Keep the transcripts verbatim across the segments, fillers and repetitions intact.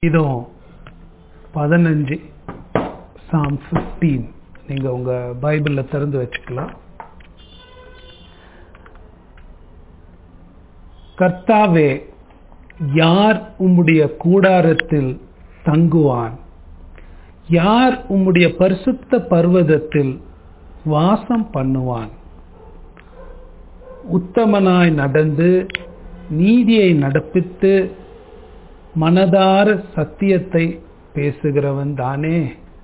இதுவும் பதினஞ்சு சாம் பதினைந்து நீங்க உங்க பைபிள்ல திறந்து வச்சுக்கலாம். கர்த்தாவே, யார் உம்முடைய கூடாரத்தில் தங்குவான்? யார் உம்முடைய பரிசுத்த பர்வதத்தில் வாசம் பண்ணுவான்? உத்தமனாய் நடந்து நீதியை நடப்பித்து மனதார சத்தியத்தை பேசுகிறவன் தானே.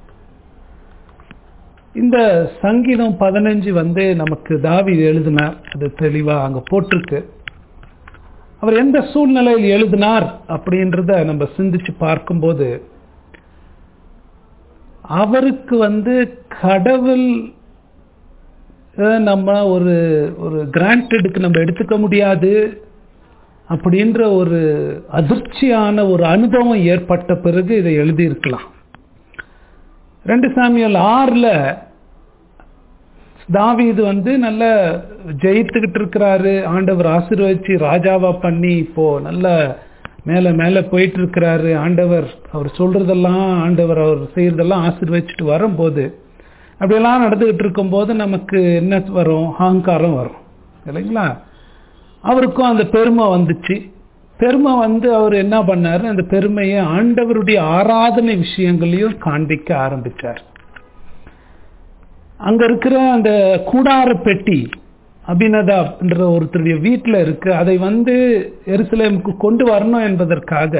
இந்த சங்கீதம் பதினஞ்சு வந்து நமக்கு தாவீது எழுதினார். அது தெளிவா அங்க போட்டிருக்கு. அவர் எந்த சூழ்நிலையில் எழுதினார் அப்படின்றத நம்ம சிந்திச்சு பார்க்கும்போது, அவருக்கு வந்து கடவுள் நம்ம ஒரு ஒரு கிராண்டடுக்கு நம்ம எடுத்துக்க முடியாது அப்படின்ற ஒரு அதிர்ச்சியான ஒரு அனுபவம் ஏற்பட்ட பிறகு இதை எழுதியிருக்கலாம். ரெண்டு சாமியல் ஆறுல தாவீது வந்து நல்ல ஜெயித்துக்கிட்டு இருக்கிறாரு. ஆண்டவர் ஆசீர்வதிச்சு ராஜாவா பண்ணி இப்போ நல்ல மேல மேல போயிட்டு இருக்கிறாரு. ஆண்டவர் அவர் சொல்றதெல்லாம் ஆண்டவர் அவர் செய்யறதெல்லாம் ஆசீர்வதிச்சுட்டு வரும்போது, அப்படியெல்லாம் நடந்துகிட்டு இருக்கும் போது நமக்கு என்ன வரும்? அகங்காரம் வரும் இல்லைங்களா? அவருக்கும் அந்த பெருமை வந்துச்சு. பெருமை வந்து அவர் என்ன பண்ணாரு? அந்த பெருமையை ஆண்டவருடைய ஆராதனை விஷயங்களையும் காண்பிக்க ஆரம்பிச்சார். அங்க இருக்கிற அந்த கூடார பெட்டி அபினதாப் என்ற ஒருத்தருடைய வீட்டில் இருக்கு. அதை வந்து எருசலேமுக்கு கொண்டு வரணும் என்பதற்காக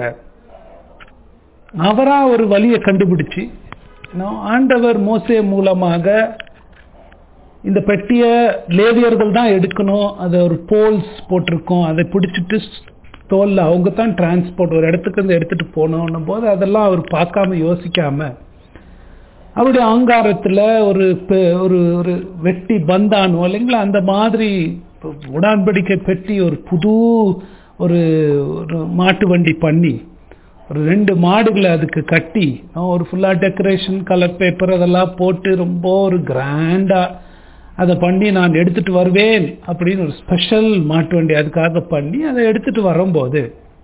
அவரா ஒரு வழியை கண்டுபிடிச்சு, ஆண்டவர் மோசே மூலமாக இந்த பெட்டிய லேவியர்கள் தான் எடுக்கணும், அது ஒரு போல்ஸ் போட்டிருக்கோம், அதை பிடிச்சிட்டு தோல்ல அவங்க தான் டிரான்ஸ்போர்ட் ஒரு இடத்துக்கு இருந்து எடுத்துட்டு போனோம் போது அதெல்லாம் அவர் பார்க்காம யோசிக்காம அவருடைய அகங்காரத்துல ஒரு ஒரு ஒரு வெட்டி பந்தானோ இல்லைங்களா, அந்த மாதிரி உடன்படிக்கை பெட்டி ஒரு புது ஒரு ஒரு மாட்டு வண்டி பண்ணி ஒரு ரெண்டு மாடுகளை அதுக்கு கட்டி ஒரு ஃபுல்லா டெக்கரேஷன் கலர் பேப்பர் அதெல்லாம் போட்டு ரொம்ப ஒரு கிராண்டா அதை பண்ணி நான் எடுத்துட்டு வருவேன் அப்படின்னு ஒரு ஸ்பெஷல் மாட்டு வண்டி அதுக்காக பண்ணி அதை எடுத்துட்டு வரும்போது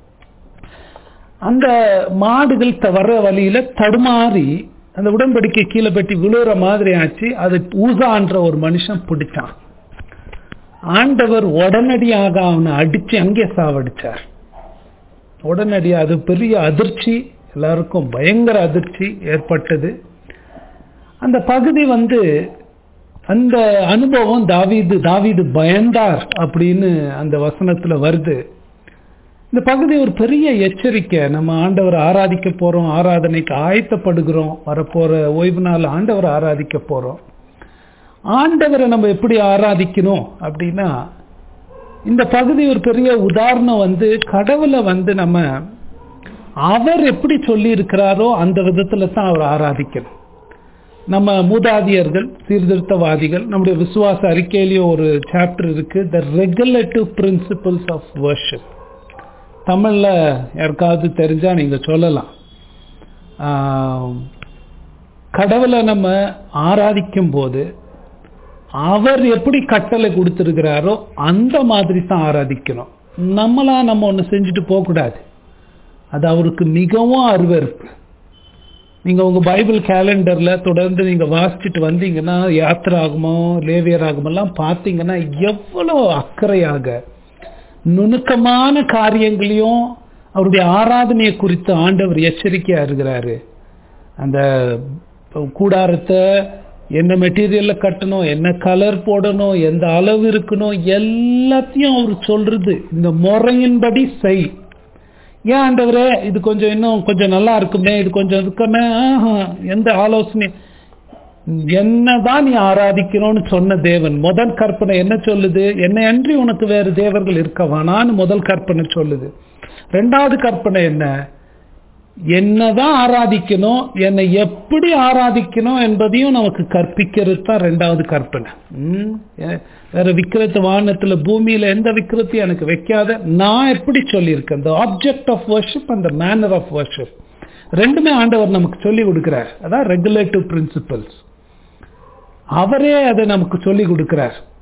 அந்த மாடுகள் வர்ற வழியில தடுமாறி அந்த உடன்படிக்கை கீழே பெட்டி விழுற மாதிரி ஆச்சு. அது ஊசான்ற ஒரு மனுஷன் பிடிச்சான். ஆண்டவர் உடனடியாக அவனை அடிச்சு அங்கே சாவடிச்சார். உடனடியாக அது பெரிய அதிர்ச்சி, எல்லாருக்கும் பயங்கர அதிர்ச்சி ஏற்பட்டது. அந்த பகுதி வந்து அந்த அனுபவம் தாவீது தாவீது பயந்தார் அப்படின்னு அந்த வசனத்துல வருது. இந்த பகுதி ஒரு பெரிய எச்சரிக்கை. நம்ம ஆண்டவரை ஆராதிக்க போறோம், ஆராதனைக்கு ஆயத்தப்படுகிறோம், வரப்போற ஓய்வு நாள் ஆண்டவரை ஆராதிக்க போறோம். ஆண்டவரை நம்ம எப்படி ஆராதிக்கணும் அப்படின்னா, இந்த பகுதி ஒரு பெரிய உதாரணம். வந்து கடவுளை வந்து நம்ம அவர் எப்படி சொல்லி இருக்கிறாரோ அந்த விதத்துல தான் அவர் ஆராதிக்கணும். நம்ம மூதாதியர்கள் சீர்திருத்தவாதிகள் நம்முடைய விசுவாச அறிக்கையிலேயே ஒரு சாப்டர் இருக்கு, the regulative principles of worship. தமிழ்ல யாருக்காவது தெரிஞ்சா நீங்க சொல்லலாம். கடவுளை நம்ம ஆராதிக்கும் போது அவர் எப்படி கட்டளை கொடுத்திருக்கிறாரோ அந்த மாதிரி தான் ஆராதிக்கணும். நம்மளா நம்ம ஒண்ணு செஞ்சுட்டு போக கூடாது. அது அவருக்கு மிகவும் அருவருப்பு. நீங்க உங்க பைபிள் கேலண்டர்ல தொடர்ந்து நீங்க வாசிச்சுட்டு வந்தீங்கன்னா, யாத்திராகமோ லேவியராகமோ எல்லாம் பார்த்தீங்கன்னா எவ்வளவு அக்கறையாக நுணுக்கமான காரியங்களையும் அவருடைய ஆராதனையை குறித்து ஆண்டவர் எச்சரிக்கையா இருக்கிறாரு. அந்த கூடாரத்தை என்ன மெட்டீரியல்ல கட்டணும், என்ன கலர் போடணும், எந்த அளவு இருக்கணும், எல்லாத்தையும் அவர் சொல்றது இந்த முறையின்படி செய். ஏன் ஆண்டவரே இது கொஞ்சம் இன்னும் கொஞ்சம் நல்லா இருக்குமே, இது கொஞ்சம் இருக்குமே, எந்த ஆலோசனை, என்னதான் நீ ஆராதிக்கணும்னு சொன்ன தேவன் முதல் கற்பனை என்ன சொல்லுது? என்னை அன்றி உனக்கு வேறு தேவர்கள் இருக்கவானான்னு முதல் கற்பனை சொல்லுது. ரெண்டாவது கற்பனை என்ன? என்னதான் ஆராதிக்கணும், என்னை எப்படி ஆராதிக்கணும் என்பதையும் நமக்கு கற்பிக்கிறது தான் ரெண்டாவது கற்பனை. உம் வேற விக்கிரத்து வானத்துல பூமியில எந்த விக்கிரத்தையும் எனக்கு வைக்காத, நான் எப்படி சொல்லியிருக்கேன். the object of worship and the manner of worship ரெண்டுமே ஆண்டவர் நமக்கு சொல்லி கொடுக்கிறார். அதான் ரெகுலேட்டிவ் பிரின்சிபல்ஸ். அவரே அதை நமக்கு சொல்லி கொடுக்கிறார்.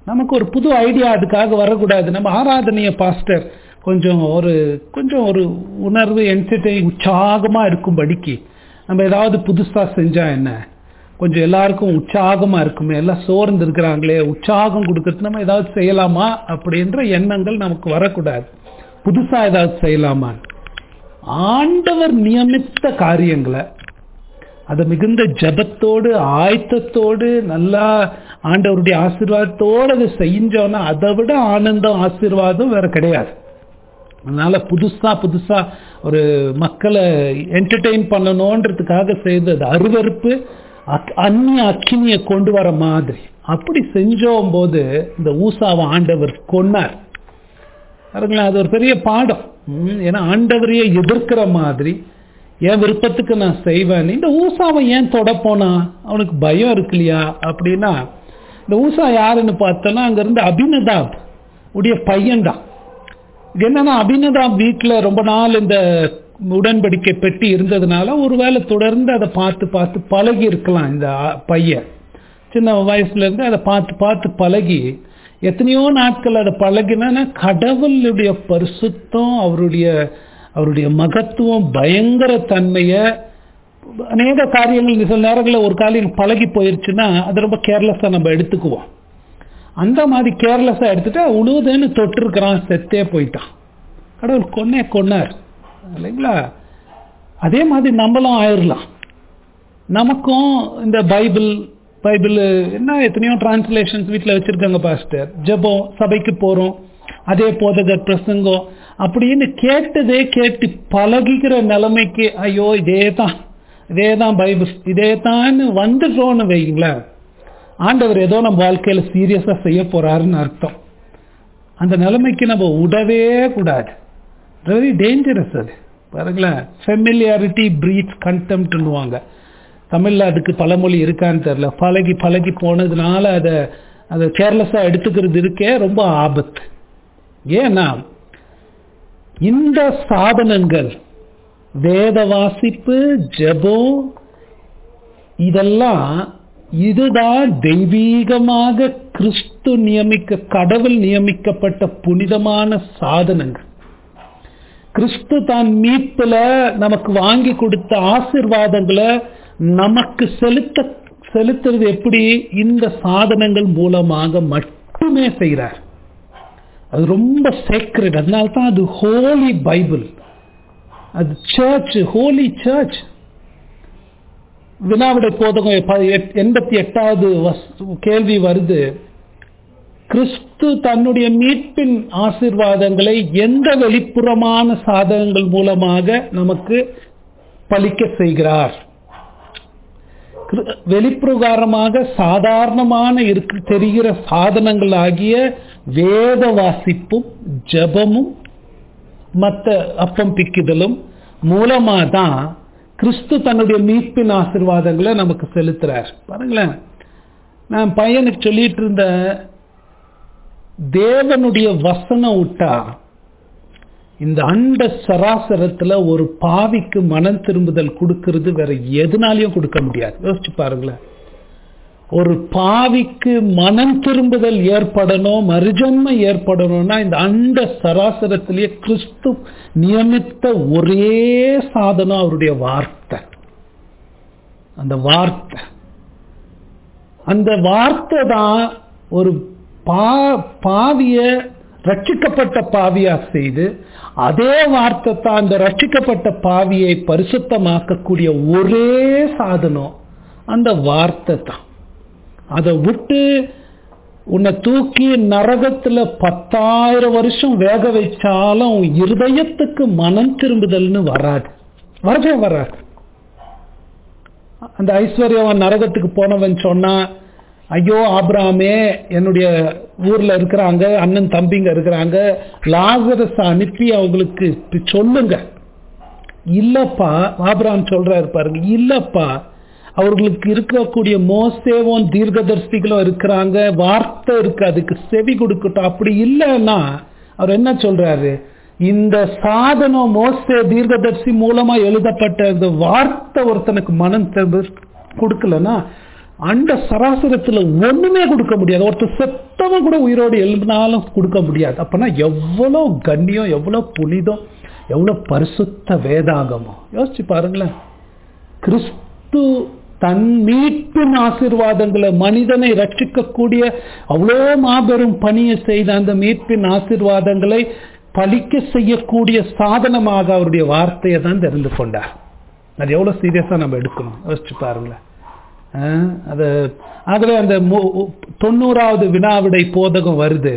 நமக்கு ஒரு புது ஐடியா அதுக்காக வரக்கூடாது. நம்ம ஆராதனைய பாஸ்டர் கொஞ்சம் ஒரு கொஞ்சம் ஒரு உணர்வு என்டர்டெயின் உற்சாகமா இருக்கும்படிக்கு நம்ம ஏதாவது புதுசா செஞ்சா என்ன, கொஞ்சம் எல்லாருக்கும் உற்சாகமா இருக்குமே, எல்லாம் சோர்ந்து இருக்கிறாங்களே, உற்சாகம் கொடுக்கறது நம்ம ஏதாவது செய்யலாமா அப்படின்ற எண்ணங்கள் நமக்கு வரக்கூடாது. புதுசா ஏதாவது செய்யலாமா? ஆண்டவர் நியமித்த காரியங்களை அதை மிகுந்த ஜபத்தோடு ஆயத்தத்தோடு நல்லா ஆண்டவருடைய ஆசீர்வாதத்தோடு அதை செஞ்சோன்னா அதை விட ஆனந்தம் ஆசீர்வாதம் வேற கிடையாது. அதனால புதுசா புதுசா ஒரு மக்களை என்டர்டெயின் பண்ணணுன்றதுக்காக செய்தது அருவருப்பு, அந்நிய அக்கினியை கொண்டு வர மாதிரி. அப்படி செஞ்சோம் போது இந்த ஊசாவை ஆண்டவர் கொன்னார். அது ஒரு பெரிய பாடம். ஏன்னா ஆண்டவரையே எதிர்க்கிற மாதிரி என் விருப்பத்துக்கு நான் செய்வேன். இந்த ஊசாவை ஏன் தொட போனா? அவனுக்கு பயம் இருக்கு இல்லையா? அப்படின்னா இந்த ஊசா யாருன்னு பார்த்தோன்னா அங்க இருந்து அபினதாப் உடைய பையன்தான். என்னன்னா அபினதாப் வீட்டில் ரொம்ப நாள் இந்த உடன்படிக்கை பெட்டி இருந்ததுனால ஒருவேளை தொடர்ந்து அதை பார்த்து பார்த்து பழகி இருக்கலாம். இந்த பையன் சின்ன வயசுல இருந்து அதை பார்த்து பார்த்து பழகி எத்தனையோ நாட்கள் அதை பழகினா கடவுளுடைய பரிசுத்தம், அவருடைய அவருடைய மகத்துவம், பயங்கர தன்மைய அநேக காரியங்கள் சில நேரங்களில் ஒரு காரியம் பழகி போயிருச்சுன்னா அது ரொம்ப கேர்லெஸ்ஸா நம்ம எடுத்துக்குவோம். அந்த மாதிரி கேர்லெஸ்ஸா எடுத்துட்டு உழுவுதுன்னு தொட்டிருக்கிறான், செத்தே போயிட்டான். கடவுள் கொன்னே கொன்னார் இல்லைங்களா? அதே மாதிரி நம்மளும் ஆயிடலாம். நமக்கும் இந்த பைபிள் பைபிள் என்ன எத்தனையோ டிரான்ஸ்லேஷன்ஸ் வீட்டில் வச்சிருக்காங்க பாஸ்டர். ஜெபம், சபைக்கு போறோம், அதே போதகர் பிரசங்கம் அப்படின்னு கேட்டதே கேட்டு பழகிக்கிற நிலைமைக்கு ஐயோ இதே தான் இதே தான் பைபிள் இதே தான் வந்துட்டோன்னு வைங்களேன், ஆண்டவர் ஏதோ நம்ம வாழ்க்கையில சீரியஸா செய்ய போறாருன்னு அர்த்தம். அந்த நிலைமைக்கு நம்ம விடவே கூடாது. வெரி டேஞ்சரஸ் அது. பாருங்களேன், ஃபெமிலியாரிட்டி பிரீட்ஸ் கண்டெம்ப்ட்னுவாங்க. தமிழ்ல அதுக்கு பழமொழி இருக்கான்னு தெரியல. பழகி பழகி போனதுனால அதை அதை கேர்லெஸ்ஸா எடுத்துக்கிறது இருக்கே ரொம்ப ஆபத்து. ஏன்னா இந்த சாதனங்கள் வேத வாசிப்பு, ஜெபம், இதெல்லாம் இதுதான் தெய்வீகமாக கிறிஸ்து நியமிக்க கடவுள் நியமிக்கப்பட்ட புனிதமான சாதனங்கள். கிறிஸ்து தான் மீட்புல நமக்கு வாங்கி கொடுத்த ஆசீர்வாதங்களை நமக்கு செலுத்த செலுத்துறது எப்படி? இந்த சாதனங்கள் மூலமாக மட்டுமே செய்கிறார். அது ரொம்ப சேக்ரெட். அதனால தான் அது ஹோலி பைபிள், அது சர்ச், ஹோலி சர்ச். வினாவிடை போதகம் எண்பத்தி எட்டாவது கேள்வி வருது, கிறிஸ்து தன்னுடைய மீட்பின் ஆசீர்வாதங்களை எந்த வெளிப்புறமான சாதனங்கள் மூலமாக நமக்கு பலிக்க செய்கிறார்? வெளிப்பிரகாரமாக சாதாரணமான இருக்கு தெரிகிற சாதனங்கள் ஆகிய வேத வாசிப்பும் ஜபமும் மற்ற அப்பம் பிக்குதலும் மூலமா தான் கிறிஸ்து தன்னுடைய மீட்பின் ஆசீர்வாதங்களை நமக்கு செலுத்துறார். பாருங்களேன், நான் பையனுக்கு சொல்லிட்டு இருந்த தேவனுடைய வசனம் விட்டா இந்த அண்ட சராசரத்துல ஒரு பாவிக்கு மனம் திரும்புதல் கொடுக்கிறது வேற எதுனாலையும் கொடுக்க முடியாது. யோசிச்சு பாருங்களேன், ஒரு பாவிக்கு மனம் திரும்புதல் ஏற்படணும், மறுஜன்மை ஏற்படணும்னா இந்த அண்ட சராசரத்திலேயே கிறிஸ்து நியமித்த ஒரே சாதனம் அவருடைய வார்த்தை. அந்த வார்த்தை அந்த வார்த்தை தான் ஒரு பா பாவிய ரட்சிக்கப்பட்ட பாவியா செய்து, அதே வார்த்தை தான் அந்த ரட்சிக்கப்பட்ட பாவியை பரிசுத்தமாக்கக்கூடிய ஒரே சாதனம் அந்த வார்த்தை தான். அதை விட்டு உன்னை தூக்கி நரகத்துல பத்தாயிரம் வருஷம் வேக வச்சாலும் இருதயத்துக்கு மனம் திரும்புதல்னு வராது, வரவே வராது. அந்த ஐஸ்வர்யவன் நரகத்துக்கு போனவன் சொன்னா, ஐயோ ஆபிரகாமே என்னுடைய ஊர்ல இருக்கிறாங்க, அண்ணன் தம்பிங்க இருக்கிறாங்க, லாசரஸ் அனுப்பி அவங்களுக்கு சொல்லுங்க. இல்லப்பா, ஆபிரகாம் சொல்றாரு பாருங்க, இல்லப்பா அவர்களுக்கு இருக்கக்கூடிய மோசேவும் தீர்க்கதரிசிகளும் இருக்கிறாங்க, வார்த்தை இருக்கு, அதுக்கு செவி கொடுக்கட்டும். அப்படி இல்லைன்னா அவர் என்ன சொல்றாரு, இந்த சாதனம் மோசே தீர்க்கதரிசி மூலமா எழுதப்பட்ட இந்த வார்த்தை ஒருத்தனுக்கு மனம் கொடுக்கலன்னா அண்ட சராசரத்துல ஒண்ணுமே கொடுக்க முடியாது. ஒருத்தர் செத்தவன் கூட உயிரோடு எழுப்பினாலும் கொடுக்க முடியாது. அப்பனா எவ்வளவு கண்ணியம், எவ்வளவு புனிதம், எவ்வளவு பரிசுத்த வேதாகமம். யோசிச்சு பாருங்களேன். கிறிஸ்து தன் மீட்பின் ஆசீர்வாதங்களை, மனிதனை ரட்சிக்கக்கூடிய அவ்வளோ மாபெரும் பணியை செய்த அந்த மீட்பின் ஆசீர்வாதங்களை பலிக்க செய்யக்கூடிய சாதனமாக அவருடைய வார்த்தையை தான் தெரிந்து கொண்டார். அது எவ்வளவு சீரியஸா நம்ம எடுக்கணும் யோசிச்சு பாருங்களேன். அது ஆகவே அந்த தொண்ணூறாவது வினாவிடை போதகம் வருது.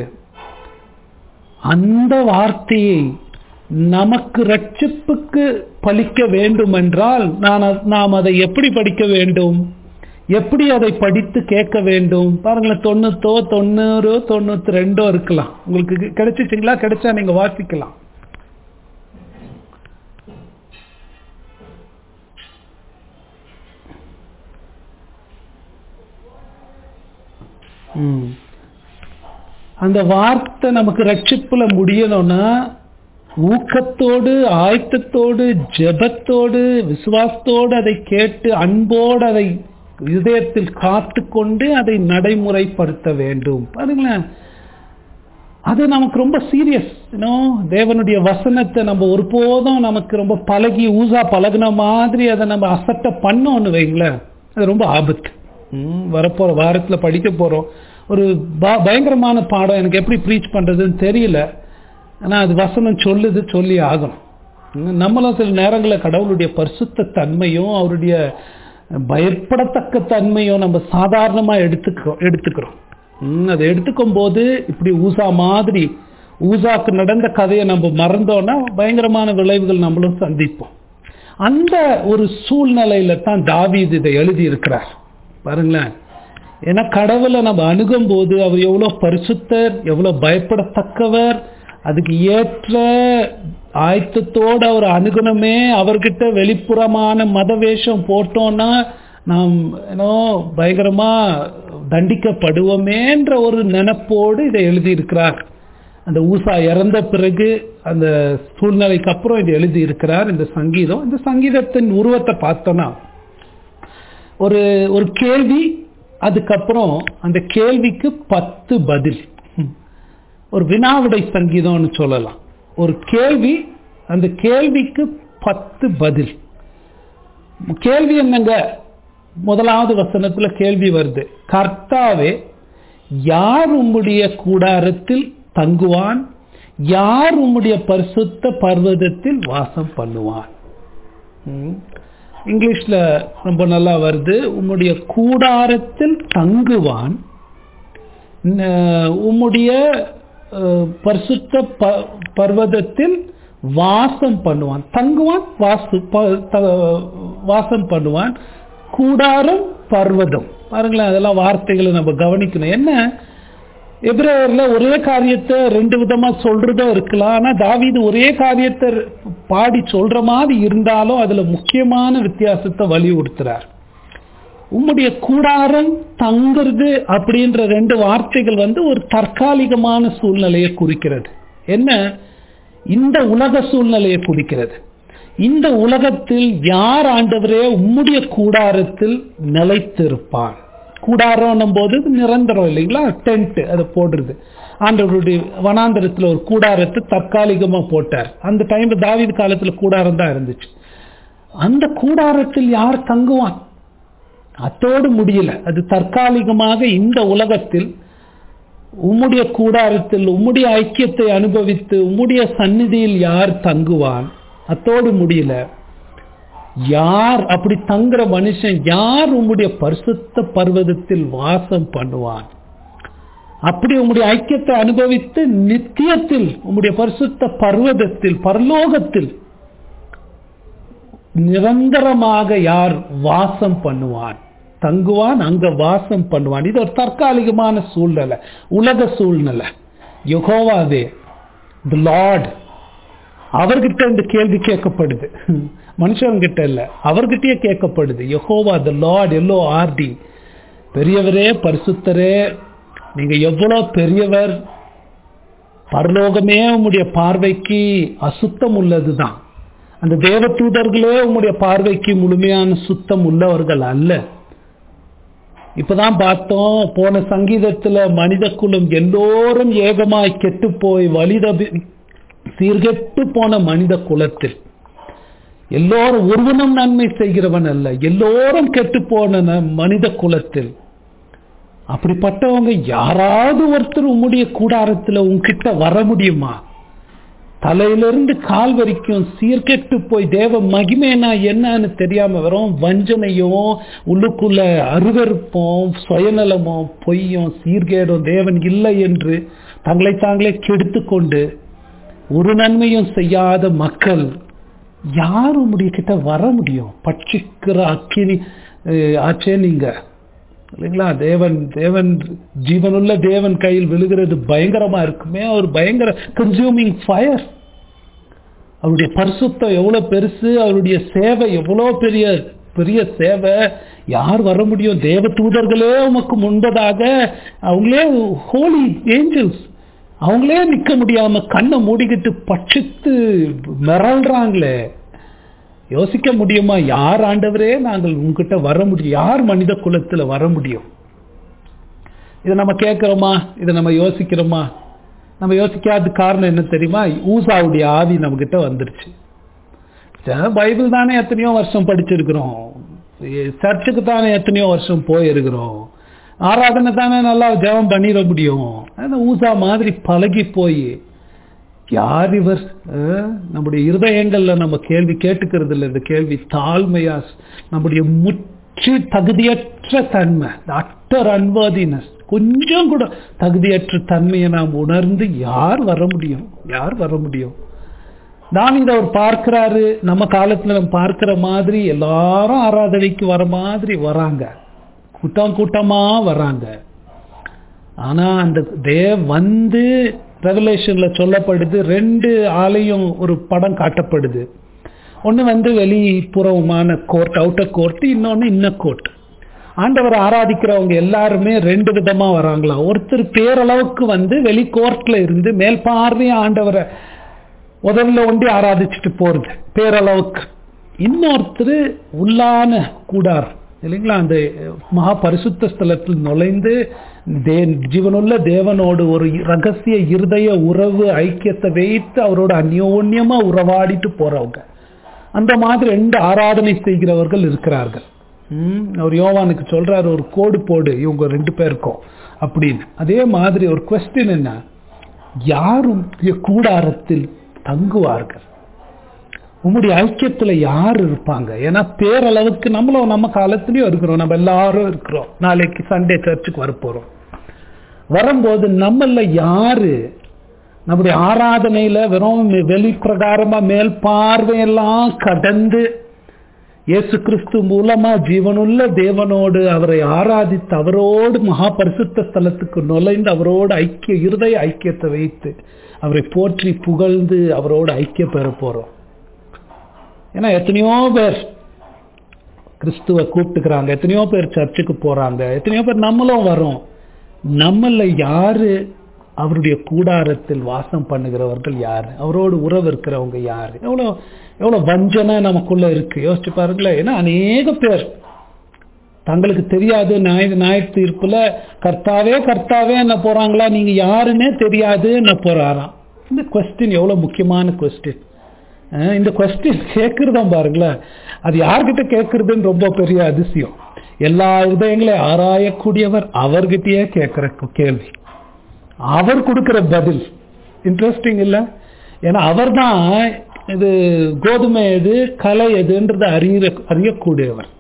அந்த வார்த்தையை நமக்கு ரட்சிப்புக்கு பலிக்க வேண்டும் என்றால் நான் நாம் அதை எப்படி படிக்க வேண்டும், எப்படி அதை படித்து கேட்க வேண்டும்? பாருங்களேன், தொண்ணூத்தோ தொண்ணூறோ தொண்ணூத்தி ரெண்டோ இருக்கலாம். உங்களுக்கு கிடைச்சிச்சிங்களா? கிடைச்சா நீங்க வாசிக்கலாம். அந்த வார்த்தை நமக்கு ரட்சிப்புல முடியணும்னா ஊக்கத்தோடு, ஆயத்தத்தோடு, ஜெபத்தோடு, விசுவாசத்தோடு அதை கேட்டு அன்போடு அதை இதயத்தில் காத்து கொண்டு அதை நடைமுறைப்படுத்த வேண்டும். பாருங்களேன், அது நமக்கு ரொம்ப சீரியஸ். தேவனுடைய வசனத்தை நம்ம ஒருபோதும் நமக்கு ரொம்ப பழகி ஊசா பழகின மாதிரி அதை நம்ம அசட்டை பண்ணோன்னு வைங்களேன், அது ரொம்ப ஆபத்து. வரப்போற வாரத்துல படிக்க போறோம் ஒரு பயங்கரமான பாடம். எனக்கு எப்படி ப்ரீச் பண்றதுன்னு தெரியல, ஆனா அது வசனம் சொல்லுது, சொல்லி ஆகணும். நம்மளும் சில நேரங்களில் கடவுளுடைய பரிசுத்த தன்மையும் அவருடைய பயப்படத்தக்க தன்மையும் நம்ம சாதாரணமா எடுத்துக்கிறோம் எடுத்துக்கிறோம் அதை எடுத்துக்கும் போது இப்படி ஊசா மாதிரி ஊசாக்கு நடந்த கதையை நம்ம மறந்தோம்னா பயங்கரமான விளைவுகள் நம்மளும் சந்திப்போம். அந்த ஒரு சூழ்நிலையில தான் தாவீது இதை எழுதி இருக்கிறார். பாருங்களேன், ஏன்னா கடவுளை நம்ம அணுகும் போது அவர் எவ்வளவு பரிசுத்தர், எவ்வளவு பயப்படத்தக்கவர், அதுக்கு ஏற்ற ஆயத்தத்தோடு அவர் அணுகணுமே. அவர்கிட்ட வெளிப்புறமான மத வேஷம் போட்டோம்னா நாம் ஏன்னோ பயங்கரமா தண்டிக்கப்படுவோமேன்ற ஒரு நினைப்போடு இதை எழுதியிருக்கிறார். அந்த ஊசா இறந்த பிறகு அந்த சூழ்நிலைக்கு அப்புறம் இதை எழுதி இருக்கிறார் இந்த சங்கீதம். இந்த சங்கீதத்தின் உருவத்தை பார்த்தோம்னா ஒரு ஒரு கேள்வி, அதுக்கப்புறம் அந்த கேள்விக்கு பத்து பதில். ஒரு வினாவிடை சங்கீதம்னு சொல்லலாம். ஒரு கேள்வி, அந்த கேள்விக்கு பத்து பதில். கேள்வி என்னங்க? முதலாவது வசனத்துல கேள்வி வருது, கர்த்தாவே யார் உம்முடைய கூடாரத்தில் தங்குவான், யார் உம்முடைய பரிசுத்த பர்வதத்தில் வாசம் பண்ணுவான். இங்கிலீஷ்ல ரொம்ப நல்லா வருது, உம்முடைய கூடாரத்தில் தங்குவான், உம்முடைய பரிசுத்த பர்வதத்தில் வாசம் பண்ணுவான். தங்குவான், வாசு வாசம் பண்ணுவான், கூடாரம், பர்வதம். பாருங்களேன், அதெல்லாம் வார்த்தைகளை நம்ம கவனிக்கணும். என்ன எபிரேயர்ல ஒரே காரியத்தை ரெண்டு விதமா சொல்றதோ இருக்கலாம். ஆனா தாவீது ஒரே காரியத்தை பாடி சொல்ற மாதிரி இருந்தாலும் அதுல முக்கியமான வித்தியாசத்தை வலியுறுத்துறார். உம்முடைய கூடாரம், தங்குறது அப்படின்ற ரெண்டு வார்த்தைகள் வந்து ஒரு தற்காலிகமான சூழ்நிலையை குறிக்கிறது. என்ன? இந்த உலக சூழ்நிலையை குறிக்கிறது. இந்த உலகத்தில் யார் ஆண்டவரே உம்முடைய கூடாரத்தில் நிலைத்திருப்பான். கூடாரம் போது நிரந்தரம் இல்லைங்களா, டென்ட் அதை போடுறது. ஆண்டவருடைய வனாந்தரத்தில் ஒரு கூடாரத்தை தற்காலிகமா போட்டார். அந்த டைம்ல தாவீது காலத்துல கூடாரம் தான் இருந்துச்சு. அந்த கூடாரத்தில் யார் தங்குவான்? அத்தோடு முடியல, அது தற்காலிகமாக இந்த உலகத்தில் உம்முடைய கூடாரத்தில் உம்முடைய ஐக்கியத்தை அனுபவித்து உம்முடைய சந்நிதியில் யார் தங்குவான்? அத்தோடு முடியல. யார் அப்படி தங்குற மனுஷன், யார் உம்முடைய பரிசுத்த பர்வதத்தில் வாசம் பண்ணுவான்? அப்படி உம்முடைய ஐக்கியத்தை அனுபவித்து நித்தியத்தில் உம்முடைய பரிசுத்த பர்வதத்தில் பரலோகத்தில் நிரந்தரமாக யார் வாசம் பண்ணுவான், தங்குவான், அங்க வாசம் பண்ணுவான். இது ஒரு தற்காலிகமான சூழ்நிலை, உலக சூழ்நிலை. யெகோவாவே தி லார்ட், அவர்கிட்ட இந்த கேள்வி கேட்கப்படுது, மனுஷன்கிட்ட இல்ல, அவர்கிட்டயே கேட்கப்படுது. Jehovah the lord, L O R D, பெரியவரே, பரிசுத்தரே, நீங்க எவ்வளவு பெரியவர், பரலோகமே உம்முடைய பார்வைக்கு அசுத்தம் உள்ளதுதான். அந்த தேவ தூதர்களே உம்முடைய பார்வைக்கு முழுமையான சுத்தம் உள்ளவர்கள் அல்ல. இப்பதான் பார்த்தோம், போன சங்கீதத்துல மனித குலம் எல்லோரும் ஏகமாய் கெட்டு போய் வலிதபி சீர்கெட்டு போன மனித குலத்தில் எல்லோரும் ஒருவனும் நன்மை செய்கிறவன் அல்ல, எல்லோரும் கெட்டு போன மனித குலத்தில் அப்படிப்பட்டவங்க யாராவது ஒருத்தர் உம்முடைய கூடாரத்தில் உங்ககிட்ட வர முடியுமா? தலையிலிருந்து கால் வரைக்கும் சீர்கெட்டு போய் தேவ மகிமைனா என்னன்னு தெரியாம வரும் வஞ்சனையும் உள்ளுக்குள்ள அருவருப்பும் சுயநலமும் பொய்யும் சீர்கேடும் தேவன் இல்லை என்று தங்களை தாங்களே கெடுத்து கொண்டு ஒரு நன்மையும் செய்யாத மக்கள் யார் உம்முடைய கிட்ட வர முடியும்? பட்சிக்கிற அக்கினி ஆச்சே நீங்க இல்லைங்களா? தேவன் தேவன் ஜீவனுள்ள தேவன் கையில் விழுகிறது பயங்கரமா இருக்குமே, ஒரு பயங்கர கன்சியூமிங் ஃபயர். அவருடைய பரிசுத்தம் எவ்வளவு பெருசு, அவருடைய சேவை எவ்வளவு பெரிய பெரிய சேவை. யார் வர முடியும்? தேவ தூதர்களே உமக்கு முன்பதாக அவங்களே ஹோலி ஏஞ்சல்ஸ் அவங்களே நிக்க முடியாம கண்ணை மூடிக்கிட்டு பட்சித்து மிரள்றாங்களே. யோசிக்க முடியுமா? யார் ஆண்டவரே நாங்கள் உங்ககிட்ட வர முடியும்? யார் மனித குலத்துல வர முடியும்? இதை நம்ம கேட்கிறோமா? இதை நம்ம யோசிக்கிறோமா? நம்ம யோசிக்காத காரணம் என்ன தெரியுமா? ஊசாவுடைய ஆவி நம்ம கிட்ட வந்துருச்சு. பைபிள் தானே எத்தனையோ வருஷம் படிச்சிருக்கிறோம், சர்ச்சுக்கு தானே எத்தனையோ வருஷம் போயிருக்கிறோம், ஆராதனை தானே நல்லா ஜெபம் பண்ணிட முடியும். ஊசா மாதிரி பழகி போய் யார் இவர்? நம்முடைய இருதயங்கள்ல நம்ம கேள்வி கேட்டுக்கிறது இல்லை. இந்த கேள்வி தாழ்மையா, நம்முடைய முற்று தகுதியற்ற தன்மை, அட்டர் அன்வர்தினஸ், கொஞ்சம் கூட தகுதியற்ற தன்மையை நாம் உணர்ந்து யார் வர முடியும்? யார் வர முடியும்? தான் இதை அவர் பார்க்கிறாரு. நம்ம காலத்துல நம்ம பார்க்கிற மாதிரி எல்லாரும் ஆராதனைக்கு வர மாதிரி வராங்க, கூட்டம் கூட்டமா வராங்க. ஆனா அந்த தேவ் வந்து ரெவலேஷன்ல சொல்லப்படுது, ரெண்டு ஆலயம் ஒரு படம் காட்டப்படுது. ஒன்னு வந்து வெளிப்புறமான கோர்ட், அவுட்டர் கோர்ட், இன்னொன்னு இன்ன கோர்ட். ஆண்டவர் ஆராதிக்கிறவங்க எல்லாருமே ரெண்டு விதமா வராங்களா. ஒருத்தர் பேரளவுக்கு வந்து வெளி கோர்ட்ல இருந்து மேல் பார்வையா ஆண்டவரை உதவில ஒண்டி ஆராதிச்சுட்டு போறது பேரளவுக்கு. இன்னொருத்தர் உள்ளான கூடார் இல்லைங்களா, அந்த மகா பரிசுத்த ஸ்தலத்தில் நுழைந்து ஜீவனுள்ள தேவனோடு ஒரு ரகசிய இருதய உறவு ஐக்கியத்தை வைத்து அவரோட அந்யோன்யமா உறவாடிட்டு போறவங்க. அந்த மாதிரி ரெண்டு ஆராதனை செய்கிறவர்கள் இருக்கிறார்கள். உம் அவர் யோவானுக்கு சொல்றாரு, ஒரு கோடு போடு இவங்க ரெண்டு பேருக்கும் அப்படின்னு. அதே மாதிரி ஒரு குவெஸ்டின் என்ன, யாரும் கூடாரத்தில் தங்குவார்கள்? உங்களுடைய ஐக்கியத்துல யார் இருப்பாங்க? ஏன்னா பேரளவுக்கு நம்மளும் நம்ம காலத்திலயும் இருக்கிறோம், நம்ம எல்லாரும் இருக்கிறோம். நாளைக்கு சண்டே சர்ச்சுக்கு வர போறோம். வரும்போது நம்மள யாரு நம்முடைய ஆராதனையில வெறும் வெளிப்பிரகாரமா மேல் பார்வையெல்லாம் கடந்து இயேசு கிறிஸ்து மூலமா ஜீவனுள்ள தேவனோடு அவரை ஆராதித்து அவரோடு மகா பரிசுத்த ஸ்தலத்துக்கு நுழைந்து அவரோடு ஐக்கிய இருதய ஐக்கியத்தை வைத்து அவரை போற்றி புகழ்ந்து அவரோடு ஐக்கிய பெற போறோம். ஏன்னா எத்தனையோ பேர் கிறிஸ்துவ கூப்பிட்டுக்கிறாங்க, எத்தனையோ பேர் சர்ச்சுக்கு போறாங்க, எத்தனையோ பேர் நம்மளும் வரோம். நம்மள யாரு அவருடைய கூடாரத்தில் வாசம் பண்ணுகிறவர்கள் யாரு? அவரோடு உறவு இருக்கிறவங்க யாரு? எவ்வளவு எவ்வளவு வஞ்சனை நமக்குள்ள இருக்கு யோசிச்சு பாருங்களேன். ஏன்னா அநேக பேர் தங்களுக்கு தெரியாது, ஞாயிறு ஞாயிற்று தீர்ப்புல கர்த்தாவே கர்த்தாவே என்ன போறாங்களா, நீங்க யாருன்னே தெரியாது என்ன போறாராம். இந்த கொஸ்டின் எவ்வளவு முக்கியமான கொஸ்டின். இந்த கொஸ்டின் கேட்கறதா பாருங்களேன், அது யார்கிட்ட கேட்கறதுன்னு ரொம்ப பெரிய அதிசயம். எல்லா இதயங்களையும் ஆராயக்கூடியவர் அவர்கிட்டயே கேட்கிற கேள்வி, அவர் கொடுக்கிற பதில் இன்ட்ரெஸ்டிங் இல்ல? ஏன்னா அவர் தான் இது கோதுமை எது கலை எதுன்றது அறிய அறியக்கூடியவர்.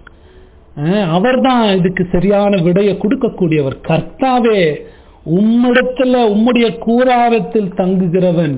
அவர் தான் இதுக்கு சரியான விடையை கொடுக்கக்கூடியவர். கர்த்தாவே உம்மிடத்துல உம்முடைய கூடாரத்தில் தங்குகிறவன்,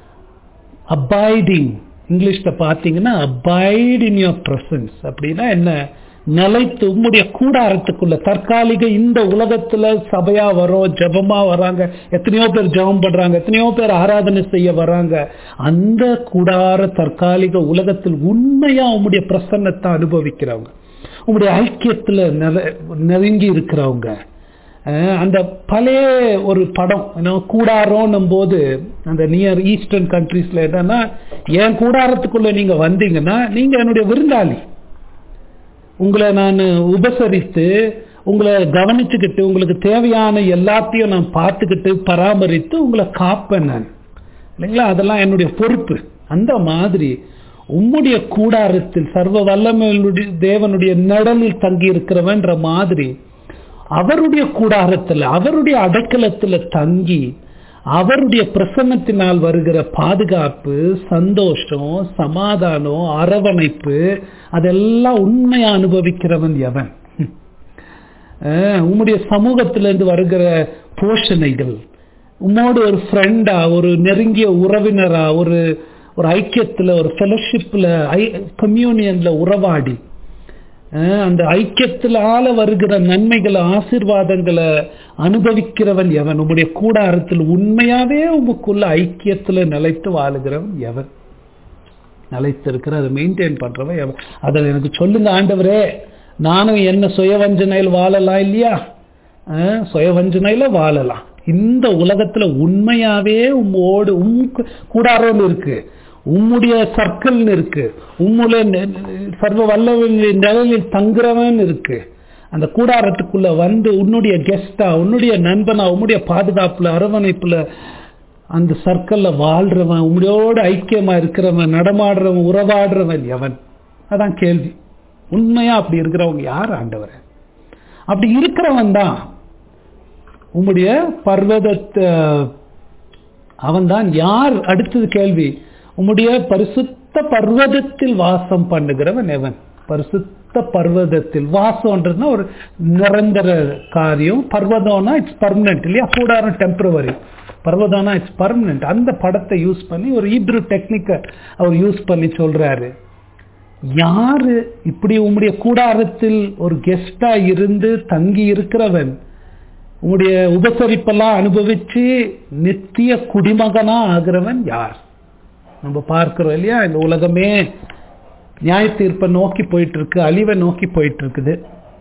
அபாய்டிங் இங்கிலீஷ்ல பாத்தீங்கன்னா அபாய்ட் இன் யுவர் பிரசன்ஸ் அப்படின்னா என்ன, நிலைத்து உம்முடைய கூடாரத்துக்குள்ள. தற்காலிக இந்த உலகத்துல சபையா வரோம், ஜபமா வராங்க, எத்தனையோ பேர் ஜபம் பண்றாங்க, எத்தனையோ பேர் ஆராதனை செய்ய வராங்க. அந்த கூடார தற்காலிக உலகத்தில் உண்மையா உம்முடைய பிரசன்னத்தை அனுபவிக்கிறவங்க, உம்முடைய ஐக்கியத்துல நெருங்கி இருக்கிறவங்க. அந்த பழைய ஒரு படம் கூடாரம் போது அந்த நியர் ஈஸ்டர்ன் கண்ட்ரீஸ்ல என்னன்னா, என் கூடாரத்துக்குள்ள நீங்க வந்தீங்கன்னா நீங்க என்னுடைய விருந்தாளி, உங்களை நான் உபசரித்து உங்களை கவனிச்சுக்கிட்டு உங்களுக்கு தேவையான எல்லாத்தையும் நான் பார்த்துக்கிட்டு பராமரித்து உங்களை காப்பேன் நான், இல்லைங்களா? அதெல்லாம் என்னுடைய பொறுப்பு. அந்த மாதிரி உம்முடைய கூடாரத்தில் சர்வ வல்லமையுடைய தேவனுடைய நிழலில் தங்கி இருக்கிறவன்ற மாதிரி அவருடைய கூடாரத்தில் அவருடைய அடைக்கலத்தில் தங்கி அவருடைய பிரசன்னத்தினால் வருகிற பாதுகாப்பு, சந்தோஷம், சமாதானம், அரவணைப்பு அதெல்லாம் உண்மையா அனுபவிக்கிறவன் எவன்? உம்முடைய சமூகத்திலிருந்து வருகிற போஷணைகள், உம்மோடு ஒரு ஃப்ரெண்டா, ஒரு நெருங்கிய உறவினரா, ஒரு ஒரு ஐக்கியத்துல, ஒரு ஃபெலோஷிப்ல, கம்யூனியன்ல உறவாடி அந்த ஐக்கியத்திலால வருகிற நன்மைகளை, ஆசீர்வாதங்களை அனுபவிக்கிறவன் எவன்? உம்முடைய கூடாரத்தில் உண்மையாவே உமக்குள்ள ஐக்கியத்துல நிலைத்து வாழுகிறவன் எவன்? நிலைத்திருக்கிற அதை மெயின்டைன் பண்றவன் எவன்? அதை எனக்கு சொல்லுங்க ஆண்டவரே. நானும் என்ன சுயவஞ்சனையில் வாழலாம் இல்லையா? சுயவஞ்சனையில வாழலாம். இந்த உலகத்துல உண்மையாவே உம்மோடு உம் கூடாரம் இருக்கு, உம்முடைய சர்க்கிள் இருக்கு, உம்முடைய சர்வ வல்லவனின் நிழலில் தங்குறவன் இருக்கு. அந்த கூடாரத்துக்குள்ள வந்து உன்னுடைய கெஸ்டா, உன்னுடைய நண்பனா, உம்முடைய பாதுகாப்புல, அரவணைப்புல அந்த சர்க்கிள்ல வாழ்றவன், உம்முடையோடு ஐக்கியமா இருக்கிறவன், நடமாடுறவன், உறவாடுறவன் எவன்? அதான் கேள்வி. உண்மையா அப்படி இருக்கிறவங்க யார் ஆண்டவர்? அப்படி இருக்கிறவன் தான் உம்முடைய பர்வதத்தை, அவன் தான் யார்? அடுத்தது கேள்வி, உம்முடைய பரிசுத்த பர்வதத்தில் வாசம் பண்ணுகிறவன் எவன்? பரிசுத்த பர்வதத்தில் வாசம்ன்றதுனா ஒரு நிரந்தர காரியம், பர்வதம்னா இட்ஸ் பர்மனன்ட் இல்லையா? கூடாரம் டெம்பரவரி, பர்வதம்னா இட்ஸ் பர்மனன்ட். அந்த படத்தை யூஸ் பண்ணி ஒரு ஹீப்ரு டெக்னிக்கை அவர் யூஸ் பண்ணி சொல்றாரு. யாரு இப்படி உம்முடைய கூடாரத்தில் ஒரு கெஸ்டா இருந்து தங்கி இருக்கிறவன், உங்களுடைய உபசரிப்பெல்லாம் அனுபவிச்சு நித்திய குடிமகனா ஆகிறவன் யார்? நம்ம பார்க்கிறோம் இல்லையா? இந்த உலகமே நியாய தீர்ப்பை நோக்கி போயிட்டு இருக்கு, அழிவை நோக்கி போயிட்டு இருக்குது.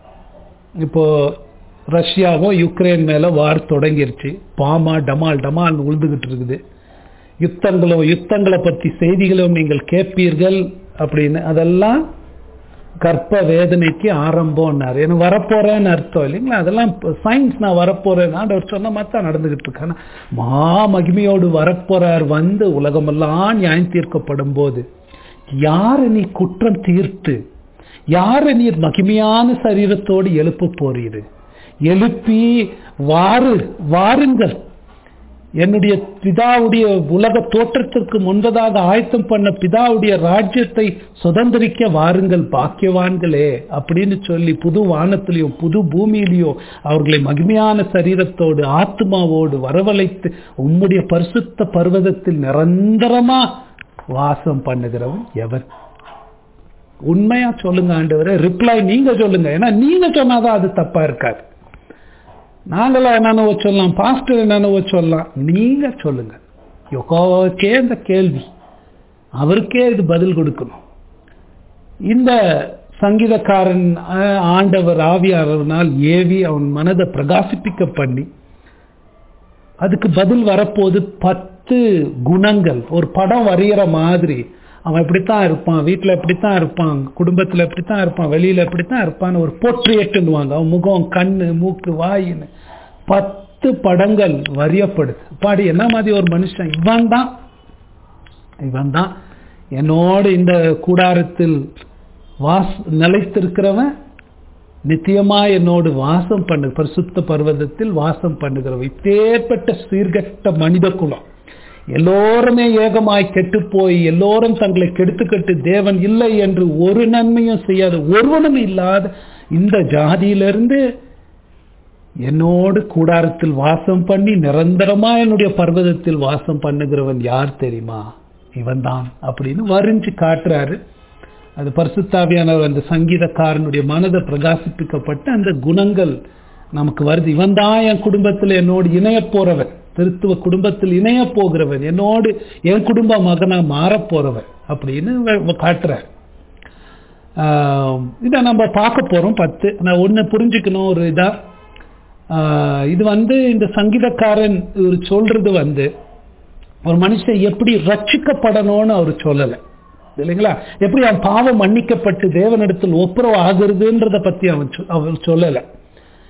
இப்போ ரஷ்யாவும் யுக்ரைன் மேல வார் தொடங்கிருச்சு. பாமா டமால் டமால் உழுதுகிட்டு இருக்குது. யுத்தங்களும் யுத்தங்களை பற்றி செய்திகளும் நீங்கள் கேட்பீர்கள் அப்படின்னு, அதெல்லாம் கர்ப்ப வேதனைக்கு ஆரம்பம்னாரு. எனக்கு வரப்போறேன்னு அர்த்தம் இல்லைங்களா? அதெல்லாம் சயின்ஸ். நான் வரப்போறேன் அவர் சொன்ன மாதிரி தான் நடந்துகிட்டு இருக்கான. மா மகிமையோடு வரப்போறார். வந்து உலகமெல்லாம் நியாயம் தீர்க்கப்படும் போது யாரு நீ குற்றம் தீர்த்து, யாரு நீ மகிமையான சரீரத்தோடு எழுப்ப போறீரு? எழுப்பி வாரு வாருங்கள், என்னுடைய பிதாவுடைய உலக தோற்றத்திற்கு முன்பதாக ஆயத்தம் பண்ண பிதாவுடைய ராஜ்யத்தை சுதந்திரிக்க வாருங்கள் பாக்கியவான்களே அப்படின்னு சொல்லி புது வானத்திலையும் புது பூமியிலையும் அவர்களை மகிமையான சரீரத்தோடு ஆத்மாவோடு வரவழைத்து உம்முடைய பரிசுத்த பர்வதத்தில் நிரந்தரமா வாசம் பண்ணுகிறவன் எவன்? உண்மையா சொல்லுங்க ஆண்டவரே. ரிப்ளை நீங்க சொல்லுங்க. ஏன்னா நீங்க சொன்னாதான் அது தப்பா இருக்காது. நாங்களா என்னன்னு சொல்லலாம், பாஸ்டர் என்னன்னு சொல்லலாம், நீங்க சொல்லுங்க. யோகோக்கே இந்த கேள்வி, அவருக்கே இது பதில் கொடுக்கணும். இந்த சங்கீதக்காரன் ஆண்டவர் ஆவியானவரால் ஏவி அவன் மனதை பிரகாசிப்பிக்க பண்ணி அதுக்கு பதில் வரப்போது பத்து குணங்கள். ஒரு படம் வரைகிற மாதிரி அவன் எப்படித்தான் இருப்பான், வீட்டில் எப்படித்தான் இருப்பான், குடும்பத்தில் எப்படித்தான் இருப்பான், வெளியில எப்படித்தான் இருப்பான்னு ஒரு போர்ட்ரேட்டுன்னுவாங்க. அவன் முகம், கண்ணு, மூக்கு, வாயின்னு பத்து படங்கள் வரையப்படுது. பாடி என்ன மாதிரி ஒரு மனுஷன் இவன் தான், இவன் தான் என்னோடு இந்த கூடாரத்தில் வாஸ் நிலைத்திருக்கிறவன், நித்தியமா என்னோடு வாசம் பண்ணு, பரிசுத்த பர்வதத்தில் வாசம் பண்ணுகிறவன். இப்பேற்பட்ட சீர்கட்ட மனித குலம் எல்லோருமே ஏகமாய் கெட்டு போய் எல்லோரும் தங்களை கெடுத்துக்கட்டு தேவன் இல்லை என்று ஒரு நன்மையும் செய்யாத ஒருவனும் இல்லாத இந்த ஜாதியிலிருந்து என்னோடு கூடாரத்தில் வாசம் பண்ணி நிரந்தரமா என்னுடைய பர்வதத்தில் வாசம் பண்ணுகிறவன் யார் தெரியுமா? இவன் தான் அப்படின்னு வரிஞ்சு காட்டுறாரு. அது பரிசுத்தாவியானவர் அந்த சங்கீதக்காரனுடைய மனதை பிரகாசிப்பிக்கப்பட்ட அந்த குணங்கள் நமக்கு வருது. இவன் தான் என் குடும்பத்தில் என்னோடு இணைய போறவன், திருத்துவ குடும்பத்தில் இணைய போகிறவன், என்னோடு என் குடும்ப மகனா மாறப் போறவன் அப்படின்னு காட்டுறார். இதை நம்ம பார்க்க போறோம். பத்து நான் ஒன்னு புரிஞ்சுக்கணும். ஒரு இதா இது வந்து இந்த சங்கீதக்காரன் இவர் சொல்றது வந்து ஒரு மனுஷன் எப்படி ரட்சிக்கப்படணும்னு அவர் சொல்லலை இல்லைங்களா? எப்படி அவன் பாவம் மன்னிக்கப்பட்டு தேவனிடத்தில் ஒப்புரவு ஆகுறதுன்றத பத்தி அவன் அவர் சொல்லலை.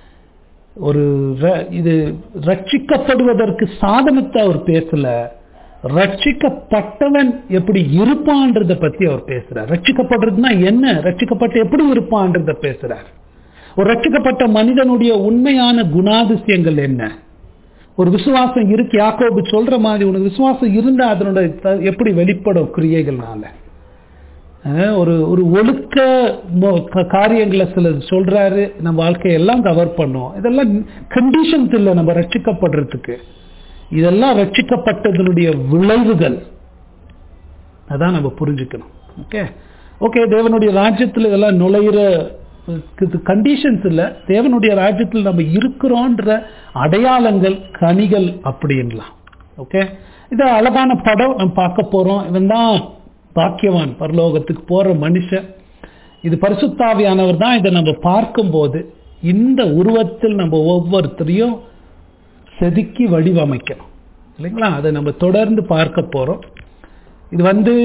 ஒரு இது ரட்சிக்கப்படுவதற்கு சாதனத்தை அவர் பேசல, ரட்சிக்கப்பட்டவன் எப்படி இருப்பான்றத பத்தி அவர் பேசுறார். ரட்சிக்கப்படுறதுன்னா என்ன, ரட்சிக்கப்பட்டு எப்படி இருப்பான்றத பேசுறார். ஒரு ரட்சிக்கப்பட்ட மனிதனுடைய உண்மையான குணாதிசயங்கள் என்ன, ஒரு விசுவாசம் இருக்கு. யாக்கோபு சொல்ற மாதிரி உனக்கு விசுவாசம் இருந்தா அதனுடைய எப்படி வெளிப்படும் கிரியைகள்னால. ஒரு ஒரு ஒழுக்க காரியங்களை சில சொல்றாரு, நம்ம வாழ்க்கையெல்லாம் கவர் பண்ணோம். இதெல்லாம் கண்டிஷன்ஸ் இல்லை நம்ம ரட்சிக்கப்படுறதுக்கு. இதெல்லாம் ரட்சிக்கப்பட்டதனுடைய விளைவுகள். அதான் நம்ம புரிஞ்சுக்கணும். ஓகே ஓகே தேவனுடைய ராஜ்யத்தில் இதெல்லாம் நுழையிற கண்டிஷன்ஸ் இல்லை, தேவனுடைய ராஜ்யத்தில் நம்ம இருக்கிறோன்ற அடையாளங்கள், கனிகள் அப்படின்லாம். ஓகே, இது அழகான படம் நம்ம பார்க்க போறோம். இவன் தான் பாக்கியவான், பரலோகத்துக்கு போற மனுஷன். இது பரிசுத்தாவியானவர் தான் இதை நம்ம பார்க்கும்போது இந்த உருவத்தில் நம்ம ஒவ்வொருத்தரையும் செதுக்கி வடிவமைக்கணும் இல்லைங்களா. அதை நம்ம தொடர்ந்து பார்க்க போறோம். இது வந்து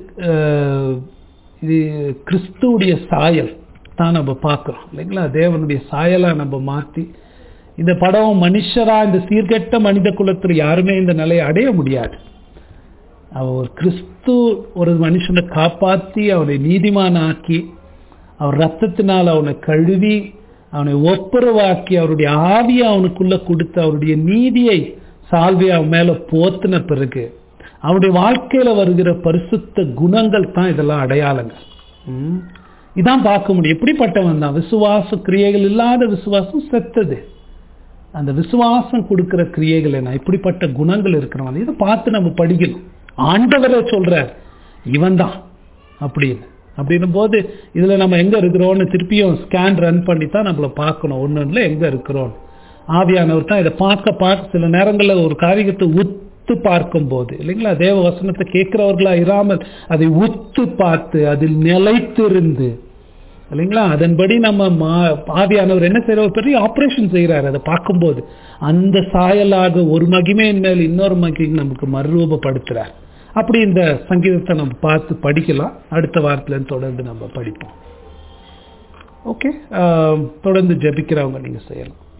இது கிறிஸ்துவுடைய சாயல் தான் நம்ம பார்க்கிறோம் இல்லைங்களா. தேவனுடைய சாயலா நம்ம மாற்றி இந்த படம் மனுஷரா, இந்த சீர்கெட்ட மனித குலத்தில் யாருமே இந்த நிலையை அடைய முடியாது. அவர் கிறிஸ்து ஒரு மனுஷனை காப்பாற்றி அவனை நீதிமான் ஆக்கி அவர் ரத்தத்தினால் அவனை கழுவி அவனை ஒப்புரவாக்கி அவருடைய ஆவியை அவனுக்குள்ள கொடுத்து அவருடைய நீதியை சால்வியை அவன் மேல போத்தின பிறகு அவனுடைய வாழ்க்கையில வருகிற பரிசுத்த குணங்கள் தான் இதெல்லாம் அடையாளங்கள். இதான் பார்க்க முடியும். எப்படிப்பட்டவன் தான், விசுவாச கிரியைகள் இல்லாத விசுவாசம் செத்தது. அந்த விசுவாசம் கொடுக்கிற கிரியைகள் என்ன, இப்படிப்பட்ட குணங்கள் இருக்கிறவன் இதை பார்த்து நம்ம படிக்கணும். ஆண்டவரை சொல்றார் இவன் தான் அப்படின்னு. அப்படின்னும் போது இதுல நம்ம எங்க இருக்கிறோம்னு திருப்பியும் ஸ்கேன் ரன் பண்ணி தான் நம்மள பார்க்கணும். ஒன்றுல எங்க இருக்கிறோம். ஆவியானவர் தான் இதை பார்க்க பார்க்க சில நேரங்களில் ஒரு காரியத்தை உத்து பார்க்கும் போது இல்லைங்களா, தேவ வசனத்தை கேட்கிறவர்களா இராமல் அதை உத்து பார்த்து அதில் நிலைத்திருந்து இல்லைங்களா, அதன்படி நம்ம ஆவியானவர் என்ன செய்யற, ஒரு பெரிய ஆபரேஷன் செய்யறாரு. அதை பார்க்கும்போது அந்த சாயலாக ஒரு மகிமையின் மேல் இன்னொரு மகிமை நமக்கு மறுரூபப்படுத்துறார். அப்படி இந்த சங்கீதத்தை நம்ம பார்த்து படிக்கலாம். அடுத்த வாரத்துல தொடர்ந்து நம்ம படிப்போம். ஓகே, தொடர்ந்து ஜெபிக்கிறவங்க நீங்க செய்யலாம்.